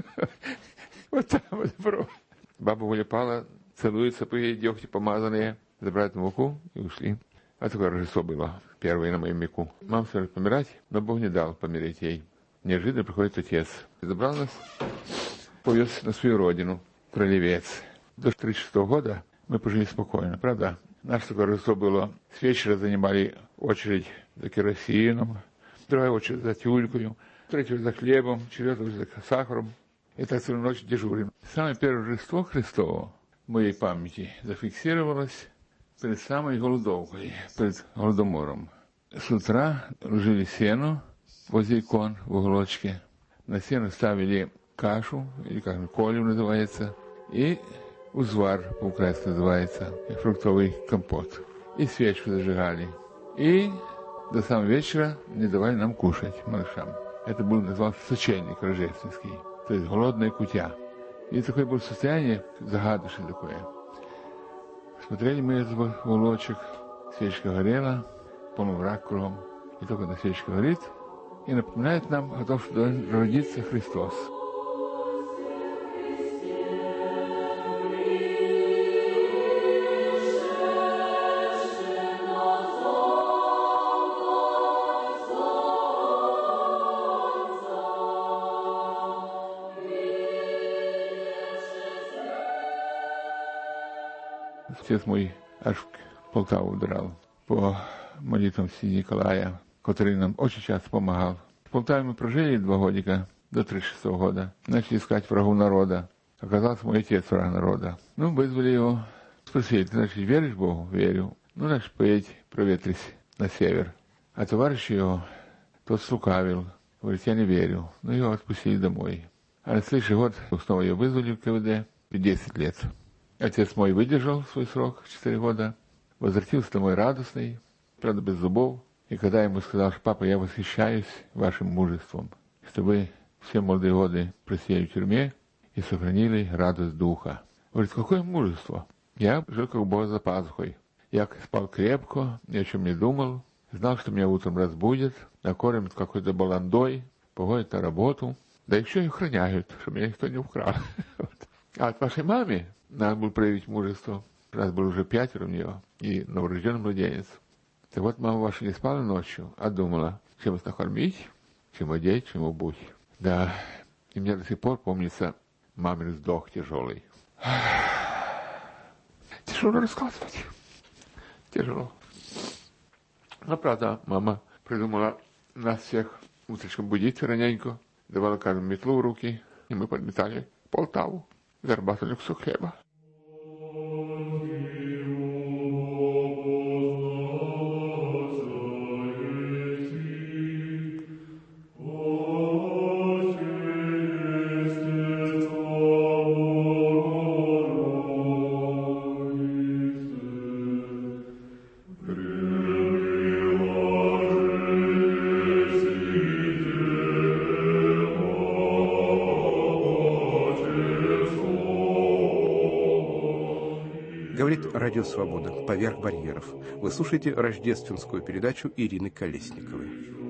Speaker 18: Вот там вот провод. Баба Гуля пала, целуется по ей, дегти помазанные, забрать муку и ушли. А такое Рождество было, первое на моем веку. Мама стала помирать, но Бог не дал помереть ей. Неожиданно приходит отец. Забрал нас, повез на свою родину, Кролевец. До 1936 года мы пожили спокойно, правда? Наше такое Рождество было. С вечера занимали очередь за керосином, другая очередь за тюлькою, третью за хлебом, четвертую за сахаром. И так целую ночь дежурим. Самое первое Рождество Христово в моей памяти зафиксировалось перед самой голодовкой, перед Голодомором. С утра жили сено возле икон в уголочке. На сено ставили кашу, или как колю называется, и узвар по-украински называется, и фруктовый компот. И свечку зажигали. И до самого вечера не давали нам кушать, малышам. Это был, назывался, сочельник рождественский, то есть голодная кутя. И такое было состояние загадочное такое. Смотрели мы этот уголочек, свечка горела, полумрак кругом, и только на свечке горит, и напоминает нам о том, что должен родиться Христос. Отец мой аж в Полтаву драл по молитвам Святого Николая, который нам очень часто помогал. В Полтаве мы прожили 2 годика, до 1936 года. Начали искать врагу народа. Оказался мой отец враг народа. Ну, вызвали его, спросили, ты, значит, веришь Богу? Верю. Ну, значит, поедь проветрись на север. А товарищ его, тот слукавил. Говорит, я не верю. Ну, его отпустили домой. А на следующий год снова ее вызвали в КВД. 10 лет. Отец мой выдержал свой срок, 4 года. Возвратился домой радостный, правда, без зубов. И когда ему сказал, что папа, я восхищаюсь вашим мужеством, что вы все молодые годы просидели в тюрьме и сохранили радость духа. Говорит, какое мужество? Я жил как Бог за пазухой. Я спал крепко, ни о чем не думал. Знал, что меня утром разбудят, накормят какой-то баландой, погонят на работу. Да еще и охраняют, чтобы меня никто не украл. А от вашей маме надо было проявить мужество. У нас было уже 5 у нее и новорожденный младенец. Так вот, мама ваша не спала ночью, а думала, чем вас накормить, чем одеть, чем обуть. Да, и мне до сих пор помнится мамин вздох тяжелый. Тяжело рассказывать. Тяжело. Но правда, мама придумала нас всех утречком будить раненько, давала каждому метлу в руки, и мы подметали Полтаву, зарабатывали кусок хлеба.
Speaker 6: Говорит Радио Свобода. Поверх барьеров. Вы слушаете рождественскую передачу Ирины Колесниковой.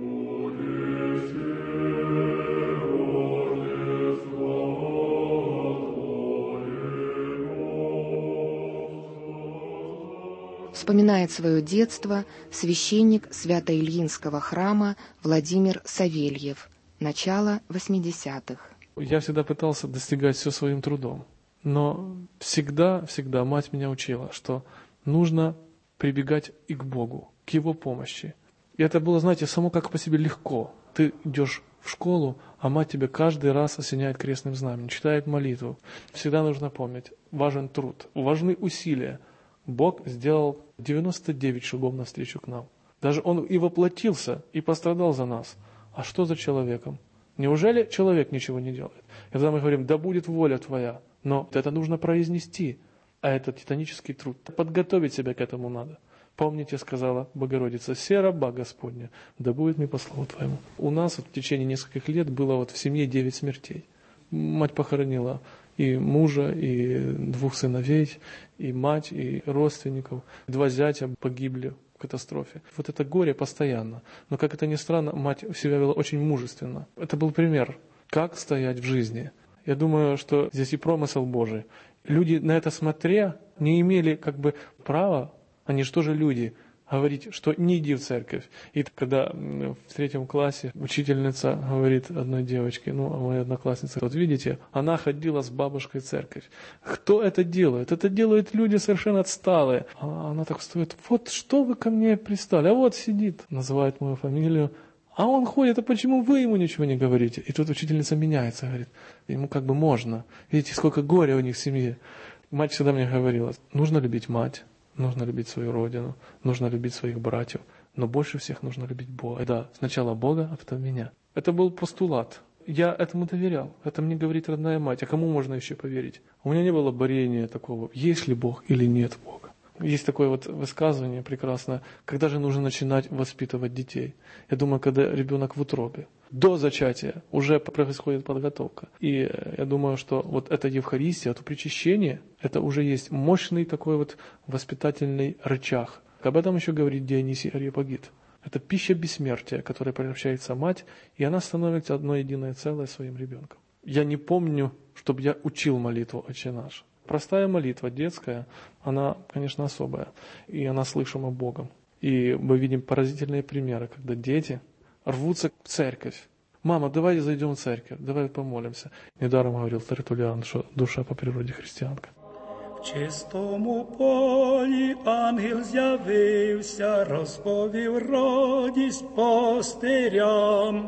Speaker 16: Вспоминает свое детство священник Свято-Ильинского храма Владимир Савельев. Начало 80-х.
Speaker 17: Я всегда пытался достигать все своим трудом. Но всегда мать меня учила, что нужно прибегать и к Богу, к Его помощи. И это было, знаете, само как по себе легко. Ты идешь в школу, а мать тебя каждый раз осеняет крестным знаменем, читает молитву. Всегда нужно помнить, важен труд, важны усилия. Бог сделал 99 шагов навстречу к нам. Даже Он и воплотился, и пострадал за нас. А что за человеком? Неужели человек ничего не делает? И тогда мы говорим, да будет воля Твоя. Но это нужно произнести, а это титанический труд. Подготовить себя к этому надо. Помните, сказала Богородица, «Се раба Господня, да будет мне по слову Твоему». У нас в течение нескольких лет было в семье 9 смертей. Мать похоронила и мужа, и 2 сыновей, и мать, и родственников. 2 зятя погибли в катастрофе. Вот это горе постоянно. Но, как это ни странно, мать себя вела очень мужественно. Это был пример, как стоять в жизни. Я думаю, что здесь и промысел Божий. Люди на это смотря не имели права, они же тоже люди, говорить, что не иди в церковь. И когда в 3 классе учительница говорит одной девочке, моей однокласснице, вот видите, она ходила с бабушкой в церковь. Кто это делает? Это делают люди совершенно отсталые. А она так стоит, вот что вы ко мне пристали? А вот сидит, называет мою фамилию. А он ходит, а почему вы ему ничего не говорите? И тут учительница меняется, говорит, ему можно. Видите, сколько горя у них в семье. Мать всегда мне говорила, нужно любить мать, нужно любить свою родину, нужно любить своих братьев, но больше всех нужно любить Бога. Да, сначала Бога, а потом меня. Это был постулат. Я этому доверял. Это мне говорит родная мать. А кому можно еще поверить? У меня не было борения такого, есть ли Бог или нет Бога. Есть такое высказывание прекрасное, когда же нужно начинать воспитывать детей. Я думаю, когда ребенок в утробе. До зачатия уже происходит подготовка. И я думаю, что эта Евхаристия, это причащение, это уже есть мощный такой воспитательный рычаг. Об этом еще говорит Дионисий Ареопагит. Это пища бессмертия, которой приобщается мать, и она становится одно единое целое своим ребенком. Я не помню, чтобы я учил молитву «Отче наш». Простая молитва, детская, она, конечно, особая, и она слышима Богом. И мы видим поразительные примеры, когда дети рвутся в церковь. «Мама, давай зайдем в церковь, давай помолимся». Недаром говорил Тертулиан, что душа по природе християнка.
Speaker 19: В чистому полі ангел з'явився, розповів радість пастирям.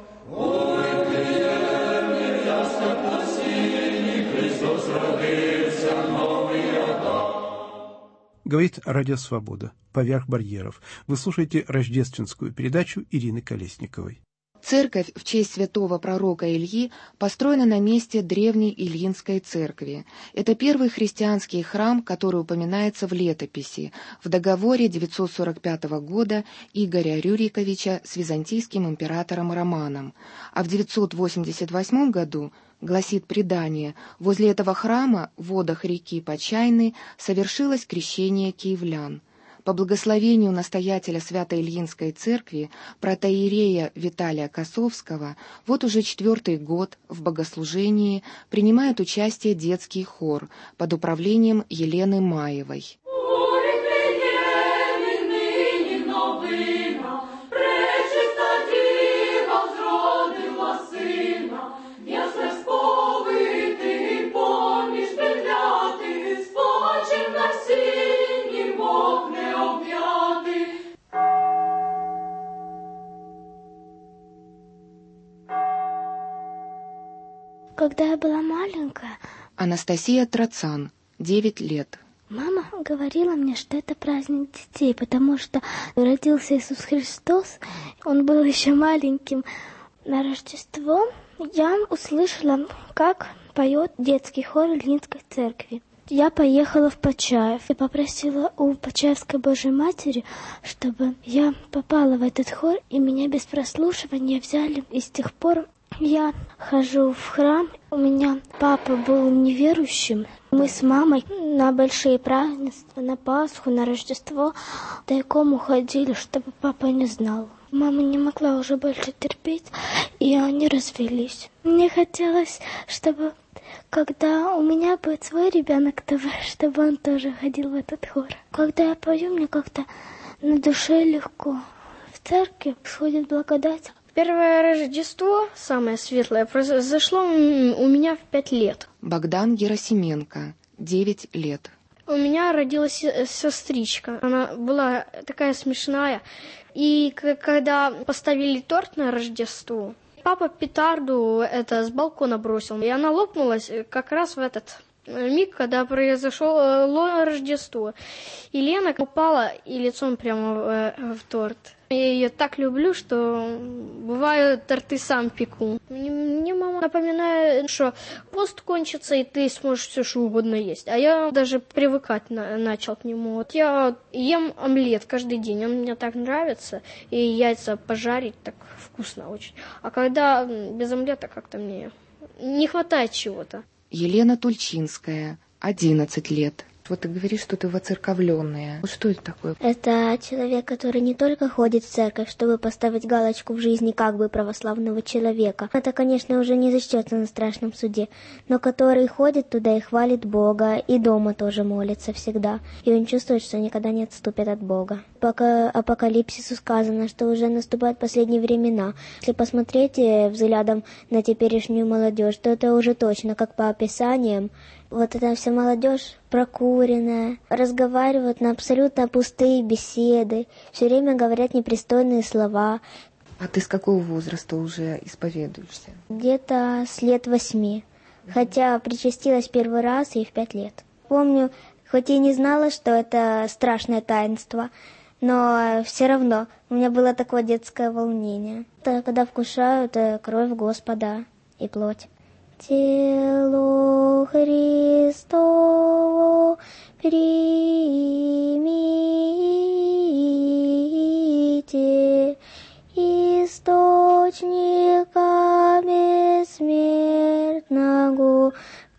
Speaker 19: Ой, приємний ясне спасіння, Христос родився, новий Адам.
Speaker 6: Говорит Радио Свобода. Поверх барьеров. Вы слушаете рождественскую передачу Ирины Колесниковой.
Speaker 16: Церковь в честь святого пророка Ильи построена на месте древней Ильинской церкви. Это первый христианский храм, который упоминается в летописи, в договоре 945 года Игоря Рюриковича с византийским императором Романом. А в 988 году, гласит предание, возле этого храма в водах реки Почайны совершилось крещение киевлян. По благословению настоятеля Свято-Ильинской церкви, протоиерея Виталия Косовского, вот уже 4-й год в богослужении принимает участие детский хор под управлением Елены Маевой.
Speaker 20: Когда я была маленькая,
Speaker 16: Анастасия Троцан, 9 лет.
Speaker 20: Мама говорила мне, что это праздник детей, потому что родился Иисус Христос, он был еще маленьким. На Рождество я услышала, как поет детский хор Ильинской церкви. Я поехала в Почаев и попросила у Почаевской Божьей Матери, чтобы я попала в этот хор, и меня без прослушивания взяли, и с тех пор я хожу в храм. У меня папа был неверующим. Мы с мамой на большие празднества, на Пасху, на Рождество тайком уходили, чтобы папа не знал. Мама не могла уже больше терпеть, и они развелись. Мне хотелось, чтобы, когда у меня будет свой ребенок, чтобы он тоже ходил в этот хор. Когда я пою, мне как-то на душе легко. В церкви сходит благодать. Первое Рождество, самое светлое, произошло у меня в 5 лет.
Speaker 16: Богдан Герасименко, 9 лет.
Speaker 20: У меня родилась сестричка. Она была такая смешная. И когда поставили торт на Рождество, папа петарду с балкона бросил. И она лопнулась как раз в этот миг, когда произошло Рождество. И Лена упала и лицом прямо в торт. Я ее так люблю, что бываю торты сам пеку. Мне мама напоминает, что пост кончится, и ты сможешь все, что угодно есть. А я даже привыкать начал к нему. Вот я ем омлет каждый день, он мне так нравится. И яйца пожарить так вкусно очень. А когда без омлета, как-то мне не хватает чего-то.
Speaker 16: Елена Тульчинская, 11 лет. Вот ты говоришь, что ты воцерковленная. Вот что это такое?
Speaker 20: Это человек, который не только ходит в церковь, чтобы поставить галочку в жизни как бы православного человека. Это, конечно, уже не зачтется на страшном суде, но который ходит туда и хвалит Бога, и дома тоже молится всегда. И он чувствует, что никогда не отступит от Бога. По Апокалипсису сказано, что уже наступают последние времена. Если посмотреть взглядом на теперешнюю молодежь, то это уже точно, как по описаниям. Вот эта вся молодежь прокуренная, разговаривают на абсолютно пустые беседы, все время говорят непристойные слова.
Speaker 16: А ты с какого возраста уже исповедуешься?
Speaker 20: Где-то с лет 8, хотя причастилась первый раз и в 5 лет. Помню, хоть и не знала, что это страшное таинство, но все равно у меня было такое детское волнение. Это когда вкушают кровь Господа и плоть. Тело Христово примите, источника бессмертного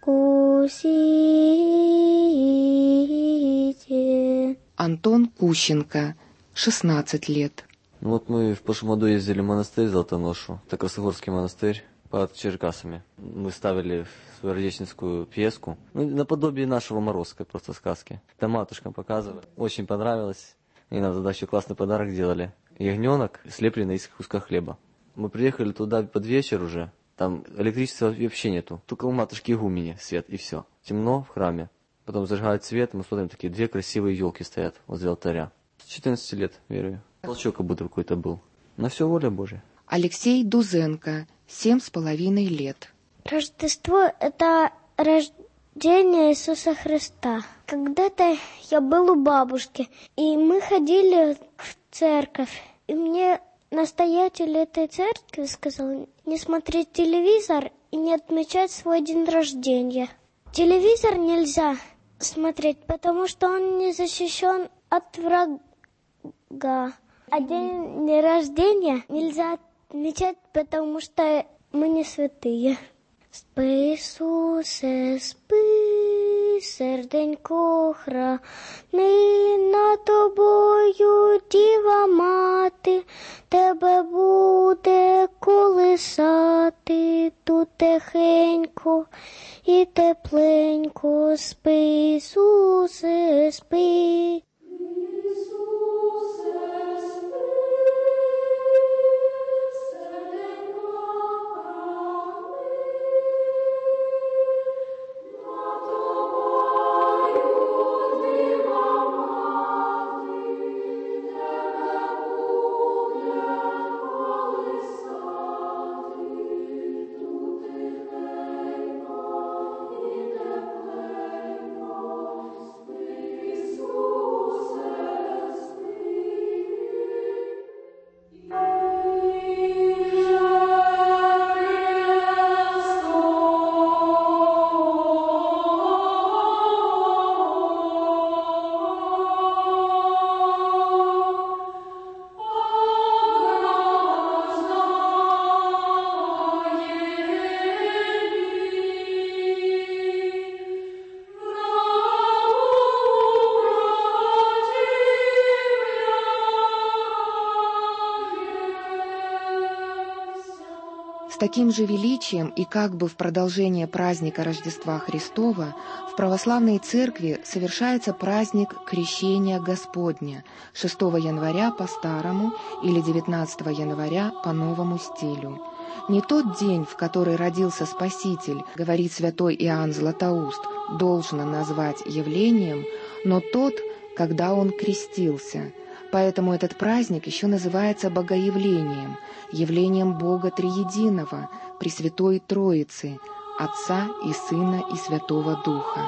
Speaker 20: вкусите.
Speaker 16: Антон Кущенко, 16 лет.
Speaker 21: Вот мы в прошлом году ездили в монастырь Золотоношу, это Красогорский монастырь, под Черкасами. Мы ставили свою рождественскую пьеску, наподобие нашего Морозко, просто сказки. Там матушкам показывали. Очень понравилось. И нам тогда еще классный подарок делали. Ягненок, слепленный из куска хлеба. Мы приехали туда под вечер уже. Там электричества вообще нету. Только у матушки игумени свет, и все. Темно в храме. Потом зажигают свет, и мы смотрим, такие 2 красивые елки стоят возле алтаря. С 14 лет, верую. Толчок как будто какой-то был. На все воля Божья.
Speaker 16: Алексей Дузенко, 7,5 лет.
Speaker 20: Рождество – это рождения Иисуса Христа. Когда-то я был у бабушки, и мы ходили в церковь. И мне настоятель этой церкви сказал не смотреть телевизор и не отмечать свой день рождения. Телевизор нельзя смотреть, потому что он не защищен от врага. А день рождения нельзя отмечать, потому что мы не святые. Спи, Ісусе, спи, серденько храни, над тобою Діва Мати, тебе буде колисати, тут тихенько і тепленько. Спи, Ісусе, спи.
Speaker 16: С таким же величием и как бы в продолжение праздника Рождества Христова в православной церкви совершается праздник Крещения Господня 6 января по старому или 19 января по новому стилю. Не тот день, в который родился Спаситель, говорит святой Иоанн Златоуст, должно назвать явлением, но тот, когда он крестился. Поэтому этот праздник еще называется Богоявлением, явлением Бога Триединого, Пресвятой Троицы, Отца и Сына и Святого Духа.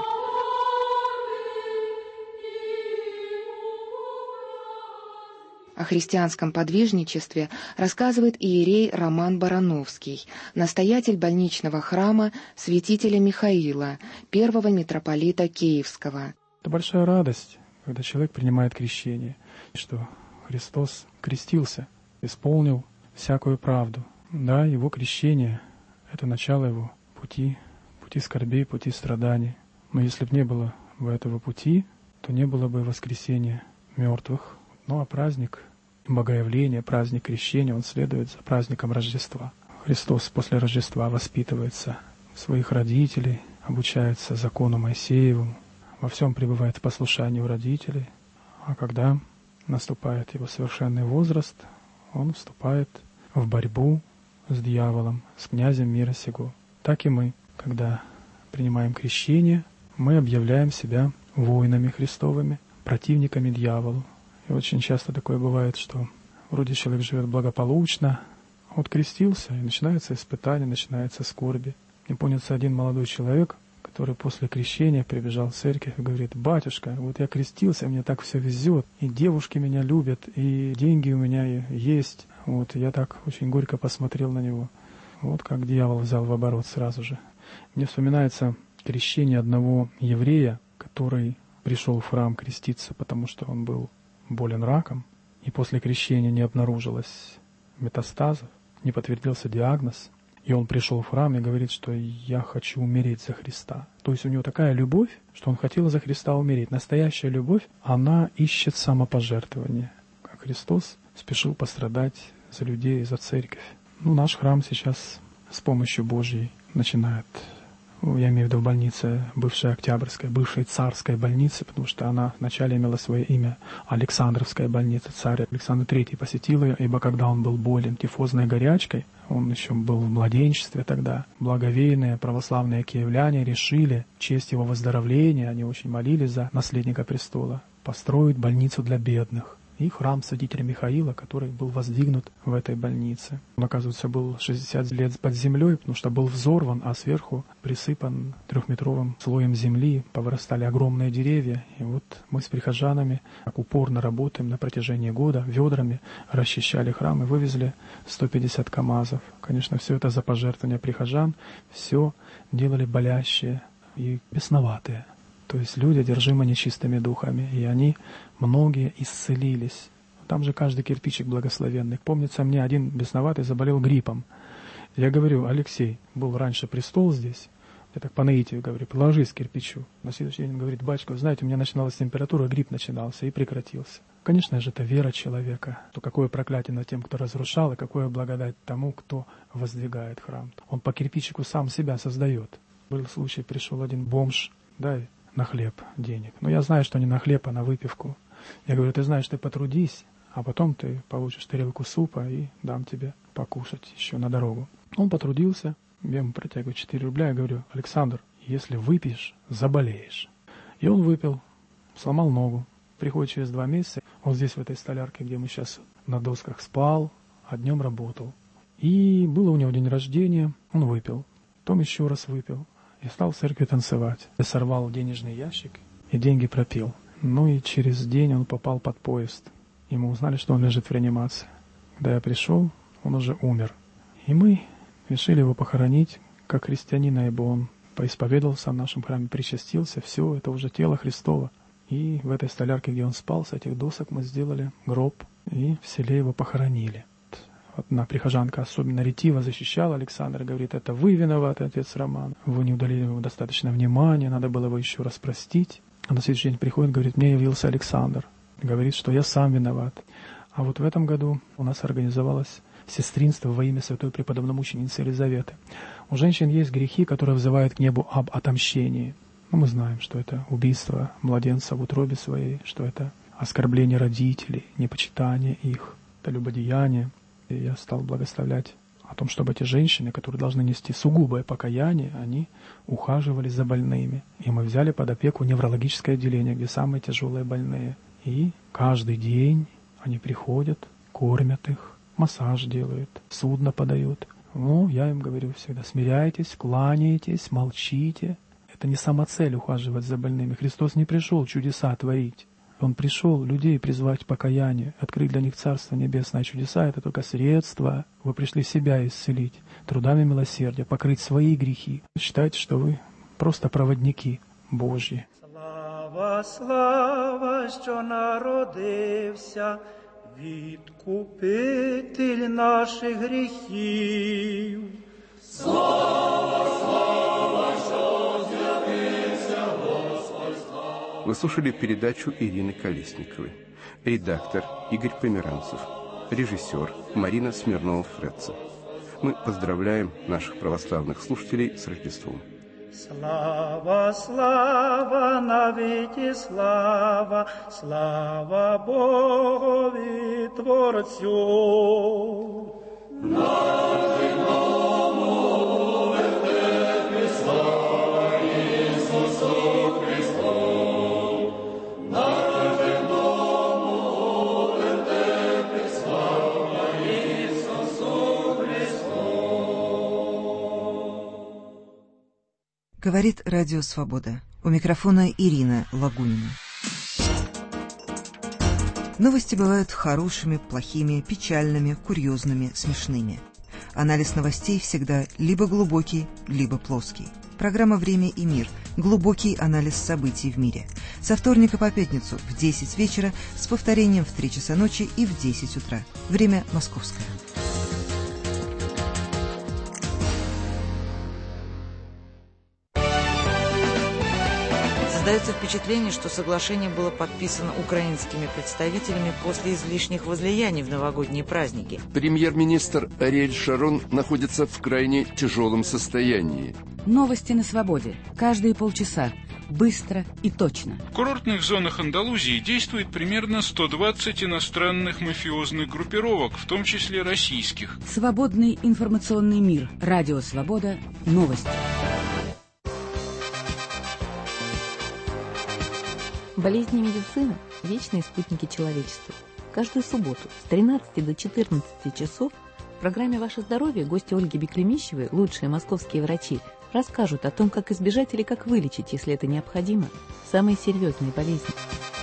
Speaker 16: О христианском подвижничестве рассказывает иерей Роман Барановский, настоятель больничного храма святителя Михаила, первого митрополита Киевского.
Speaker 17: Это большая радость, когда человек принимает крещение, что Христос крестился, исполнил всякую правду. Да, его крещение — это начало его пути скорбей, пути страданий. Но если бы не было бы этого пути, то не было бы воскресения мертвых. Ну а праздник Богоявления, праздник крещения, он следует за праздником Рождества. Христос после Рождества воспитывается в своих родителей, обучается закону Моисеевому, во всем пребывает в послушании у родителей. А когда наступает его совершенный возраст, он вступает в борьбу с дьяволом, с князем мира сего. Так и мы, когда принимаем крещение, мы объявляем себя воинами Христовыми, противниками дьяволу. И очень часто такое бывает, что вроде человек живет благополучно, вот крестился, и начинается испытание, начинается скорби. Мне помнится один молодой человек, который после крещения прибежал в церковь и говорит: «Батюшка, вот я крестился, мне так все везет, и девушки меня любят, и деньги у меня есть». Вот я так очень горько посмотрел на него. Вот как дьявол взял в оборот сразу же. Мне вспоминается крещение одного еврея, который пришел в храм креститься, потому что он был болен раком, и после крещения не обнаружилось метастазов, не подтвердился диагноз. И он пришел в храм и говорит, что я хочу умереть за Христа. То есть у него такая любовь, что он хотел за Христа умереть. Настоящая любовь, она ищет самопожертвование. Как Христос спешил пострадать за людей и за церковь. Ну, наш храм сейчас с помощью Божьей начинает, я имею в виду в больнице, бывшей Октябрьской, бывшей Царской больницы, потому что она вначале имела свое имя Александровская больница. Царь Александр III посетил ее, ибо когда он был болен тифозной горячкой, он еще был в младенчестве тогда, благоверные православные киевляне решили в честь его выздоровления, они очень молились за наследника престола, построить больницу для бедных. и храм святителя Михаила, который был воздвигнут в этой больнице. Он, оказывается, был 60 лет под землей, потому что был взорван, а сверху присыпан 3-метровым слоем земли, повырастали огромные деревья. И вот мы с прихожанами так упорно работаем на протяжении года, ведрами расчищали храм и вывезли 150 КАМАЗов. Конечно, все это за пожертвования прихожан, все делали болящие и бесноватые. То есть люди, одержимы нечистыми духами, и они, многие, исцелились. Там же каждый кирпичик благословенный. Помнится, мне один бесноватый заболел гриппом. Я говорю: Алексей, был раньше престол здесь, я так по наитию говорю, положись к кирпичу. На следующий день он говорит: батюшка, знаете, у меня начиналась температура, грипп начинался и прекратился. Конечно же, это вера человека. То какое проклятие над тем, кто разрушал, и какое благодать тому, кто воздвигает храм. Он по кирпичику сам себя создает. Был случай, пришел один бомж, дай на хлеб денег. Но я знаю, что не на хлеб, а на выпивку. Я говорю: ты знаешь, ты потрудись, а потом ты получишь тарелку супа и дам тебе покушать еще на дорогу. Он потрудился, я ему протягиваю 4 рубля, я говорю: Александр, если выпьешь, заболеешь. И он выпил, сломал ногу. Приходит через 2 месяца, он здесь в этой столярке, где мы сейчас на досках спал, а днем работал. И было у него день рождения, он выпил, потом еще раз выпил. И стал в церкви танцевать. Я сорвал денежный ящик и деньги пропил. Ну и через день он попал под поезд. И мы узнали, что он лежит в реанимации. Когда я пришел, он уже умер. И мы решили его похоронить как христианина, ибо он поисповедовался в нашем храме, причастился. Все, это уже тело Христово. И в этой столярке, где он спал, с этих досок мы сделали гроб и в селе его похоронили. Одна прихожанка особенно ретиво защищала Александра, говорит: это вы виноваты, отец Роман, вы не уделили ему достаточно внимания, надо было его еще раз простить. А на следующий день приходит, говорит: мне явился Александр, говорит, что я сам виноват. А вот в этом году у нас организовалось сестринство во имя святой преподобно-мученицы Елизаветы. У женщин есть грехи, которые взывают к небу об отомщении. Но мы знаем, что это убийство младенца в утробе своей, что это оскорбление родителей, непочитание их, это любодеяние. И я стал благословлять о том, чтобы эти женщины, которые должны нести сугубое покаяние, они ухаживали за больными. И мы взяли под опеку неврологическое отделение, где самые тяжелые больные. И каждый день они приходят, кормят их, массаж делают, судно подают. Ну, я им говорю всегда: смиряйтесь, кланяйтесь, молчите. Это не самоцель ухаживать за больными. Христос не пришел чудеса творить. Он пришел людей призвать к покаянию, открыть для них Царство Небесное. Чудеса — это только средства. Вы пришли себя исцелить, трудами милосердия, покрыть свои грехи. Считайте, что вы просто проводники Божьи.
Speaker 19: Слава, слава, що народився, відкупитель наших гріхів.
Speaker 10: Слава, слава, що з'явився Господь слава.
Speaker 6: Вы слушали передачу Ирины Колесниковой. Редактор Игорь Померанцев. Режиссер Марина Смирнова-Фредца. Мы поздравляем наших православных слушателей с Рождеством.
Speaker 19: Слава, слава, навіки слава, слава Богові Творцю.
Speaker 10: Народному вертепі слава Ісусу Христу. Народному вертепі слава Ісусу Христу.
Speaker 3: Говорит Радио Свобода. У микрофона Ирина Лагунина. Новости бывают хорошими, плохими, печальными, курьезными, смешными. Анализ новостей всегда либо глубокий, либо плоский. Программа «Время и мир» – глубокий анализ событий в мире. Со вторника по пятницу в 10 вечера с повторением в 3 часа ночи и в 10 утра. Время московское.
Speaker 2: Создается впечатление, что соглашение было подписано украинскими представителями после излишних возлияний в новогодние праздники.
Speaker 22: Премьер-министр Ариэль Шарон находится в крайне тяжелом состоянии.
Speaker 23: Новости на свободе. Каждые полчаса. Быстро и точно.
Speaker 24: В курортных зонах Андалузии действует примерно 120 иностранных мафиозных группировок, в том числе российских.
Speaker 23: Свободный информационный мир. Радио Свобода. Новости.
Speaker 25: Болезни и медицина – вечные спутники человечества.
Speaker 4: Каждую субботу с 13 до 14 часов в программе «Ваше здоровье» гости Ольги Беклемищевой, лучшие московские врачи, расскажут о том, как избежать или как вылечить, если это необходимо, самые серьезные болезни.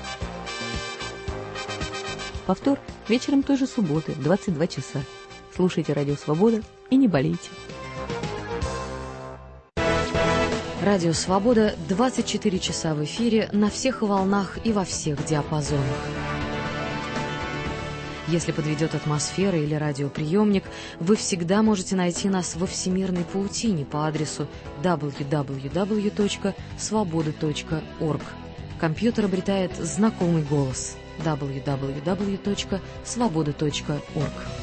Speaker 4: Повтор вечером той же субботы в 22 часа. Слушайте «Радио Свобода» и не болейте.
Speaker 5: Радио «Свобода» 24 часа в эфире, на всех волнах и во всех диапазонах. Если подведет атмосфера или радиоприемник, вы всегда можете найти нас во всемирной паутине по адресу www.svoboda.org. Компьютер обретает знакомый голос www.svoboda.org.